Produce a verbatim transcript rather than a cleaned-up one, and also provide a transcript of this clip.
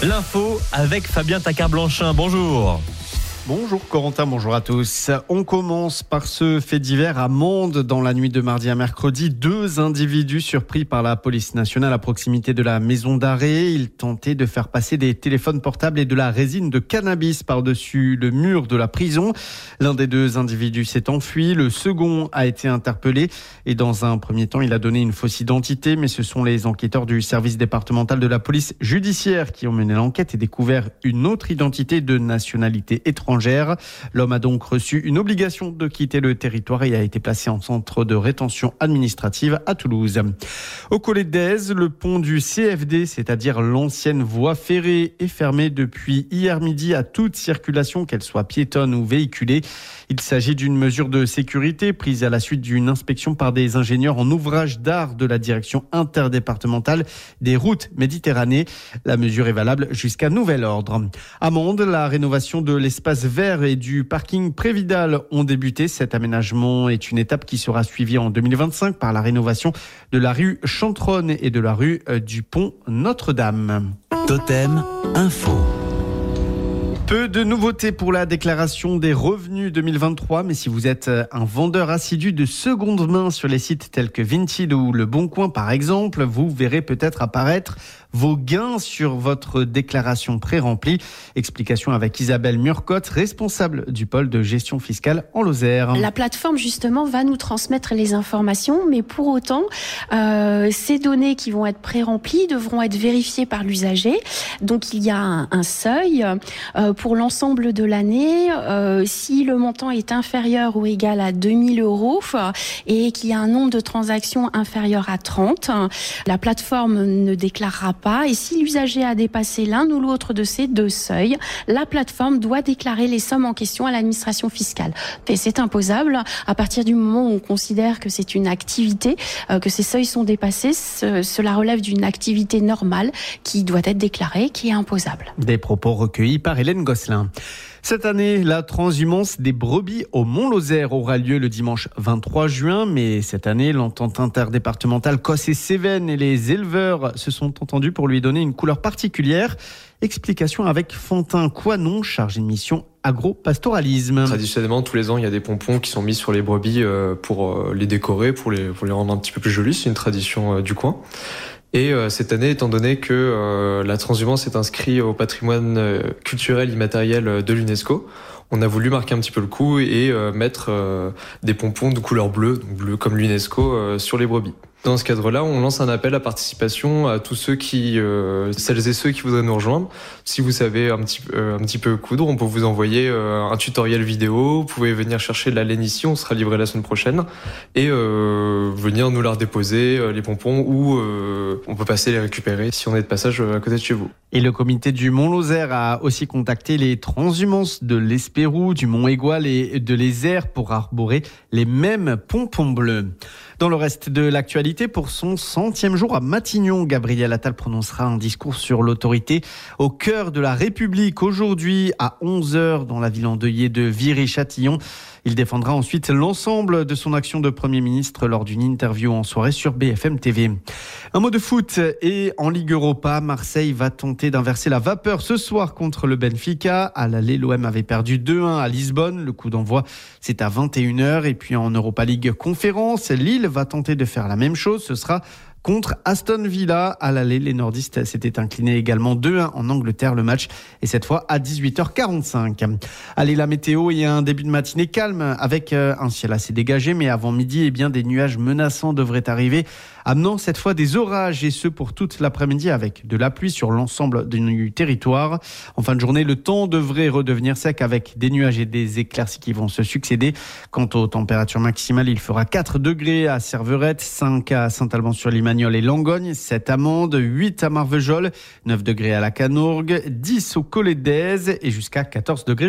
L'info avec Fabien Tacard-Blanchin. Bonjour. Bonjour Corentin, bonjour à tous. On commence par ce fait divers à Mende. Dans la nuit de mardi à mercredi, deux individus surpris par la police nationale à proximité de la maison d'arrêt. Ils tentaient de faire passer des téléphones portables et de la résine de cannabis par-dessus le mur de la prison. L'un des deux individus s'est enfui, le second a été interpellé et dans un premier temps, il a donné une fausse identité. Mais ce sont les enquêteurs du service départemental de la police judiciaire qui ont mené l'enquête et découvert une autre identité de nationalité étrangère. L'homme a donc reçu une obligation de quitter le territoire et a été placé en centre de rétention administrative à Toulouse. Au Collet d'Aise, le pont du C F D, c'est-à-dire l'ancienne voie ferrée, est fermé depuis hier midi à toute circulation, qu'elle soit piétonne ou véhiculée. Il s'agit d'une mesure de sécurité prise à la suite d'une inspection par des ingénieurs en ouvrage d'art de la direction interdépartementale des routes Méditerranée. La mesure est valable jusqu'à nouvel ordre. À Mende, la rénovation de l'espace vert et du parking Prévidal ont débuté. Cet aménagement est une étape qui sera suivie en deux mille vingt-cinq par la rénovation de la rue Chantronne et de la rue du Pont Notre-Dame. Totem Info. Peu de nouveautés pour la déclaration des revenus deux mille vingt-trois, mais si vous êtes un vendeur assidu de seconde main sur les sites tels que Vinted ou Le Bon Coin par exemple, vous verrez peut-être apparaître vos gains sur votre déclaration pré-remplie. Explication avec Isabelle Murcotte, responsable du pôle de gestion fiscale en Lozère. La plateforme justement va nous transmettre les informations, mais pour autant, euh, ces données qui vont être pré-remplies devront être vérifiées par l'usager. Donc il y a un, un seuil euh, pour l'ensemble de l'année. Euh, si le montant est inférieur ou égal à deux mille euros et qu'il y a un nombre de transactions inférieur à trente, la plateforme ne déclarera pas. Et si l'usager a dépassé l'un ou l'autre de ces deux seuils, la plateforme doit déclarer les sommes en question à l'administration fiscale. Et c'est imposable à partir du moment où on considère que c'est une activité, euh, que ces seuils sont dépassés. Ce, cela relève d'une activité normale qui doit être déclarée, qui est imposable. Des propos recueillis par Hélène Gosselin. Cette année, la transhumance des brebis au Mont-Lozère aura lieu le dimanche vingt-trois juin. Mais cette année, l'entente interdépartementale Cosse et Cévennes et les éleveurs se sont entendus pour lui donner une couleur particulière. Explication avec Fantin Coinon, chargé de mission agro-pastoralisme. Traditionnellement, tous les ans, il y a des pompons qui sont mis sur les brebis pour les décorer, pour les, pour les rendre un petit peu plus jolies. C'est une tradition du coin. Et euh, cette année, étant donné que euh, la transhumance est inscrite au patrimoine euh, culturel immatériel de l'UNESCO, on a voulu marquer un petit peu le coup et euh, mettre euh, des pompons de couleur bleue, donc bleu comme l'UNESCO, euh, sur les brebis. Dans ce cadre-là, on lance un appel à participation à tous ceux qui, euh, celles et ceux qui voudraient nous rejoindre. Si vous savez un petit, euh, un petit peu coudre, on peut vous envoyer euh, un tutoriel vidéo. Vous pouvez venir chercher de la laine ici, on sera livré la semaine prochaine, et euh, venir nous la redéposer, euh, les pompons, ou euh, on peut passer les récupérer si on est de passage à côté de chez vous. Et le comité du Mont-Lozère a aussi contacté les transhumances de l'Espérou, du Mont-Égual et de l'Isère pour arborer les mêmes pompons bleus. Dans le reste de l'actualité, pour son centième jour à Matignon, Gabriel Attal prononcera un discours sur l'autorité au cœur de la République. Aujourd'hui, à onze heures, dans la ville endeuillée de Viry-Châtillon. Il défendra ensuite l'ensemble de son action de Premier ministre lors d'une interview en soirée sur B F M T V. Un mot de foot et en Ligue Europa, Marseille va tenter d'inverser la vapeur ce soir contre le Benfica. À l'aller, l'O M avait perdu deux un à Lisbonne. Le coup d'envoi, c'est à vingt et une heures. Et puis en Europa League Conférence, Lille va tenter de faire la même chose. Ce sera contre Aston Villa. À l'aller, les nordistes s'étaient inclinés également deux un en Angleterre. Le match est cette fois à dix-huit heures quarante-cinq. Allez, la météo, il y a un début de matinée calme avec un ciel assez dégagé, mais avant midi, eh bien, des nuages menaçants devraient arriver, amenant cette fois des orages, et ce pour toute l'après-midi avec de la pluie sur l'ensemble du territoire. En fin de journée, le temps devrait redevenir sec avec des nuages et des éclaircies qui vont se succéder. Quant aux températures maximales, il fera quatre degrés à Cerverette, cinq à Saint-Alban-sur-Limagne et Langogne, sept à Mende, huit à Marvejols, neuf degrés à la Canourgue, dix au Collet d'Aise et jusqu'à quatorze degrés